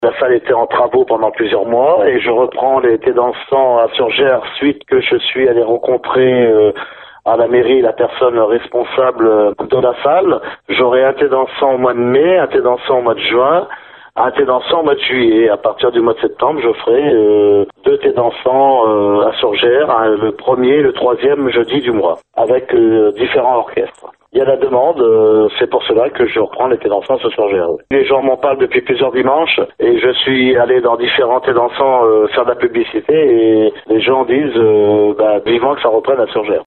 La salle était en travaux pendant plusieurs mois et je reprends les thés dansants à Surgères suite que je suis allé rencontrer à la mairie la personne responsable de la salle. J'aurai un thé dansant au mois de mai, un thé dansant au mois de juin, un thé dansant au mois de juillet. À partir du mois de septembre, je ferai 2 thés dansants à Surgères, le premier et le troisième jeudi du mois, avec différents orchestres. Il y a la demande, c'est pour cela que je reprends les thés dansants ce Surgères. Les gens m'en parlent depuis plusieurs dimanches et je suis allé dans différents thés dansants faire de la publicité et les gens disent vivement que ça reprenne à Surgères.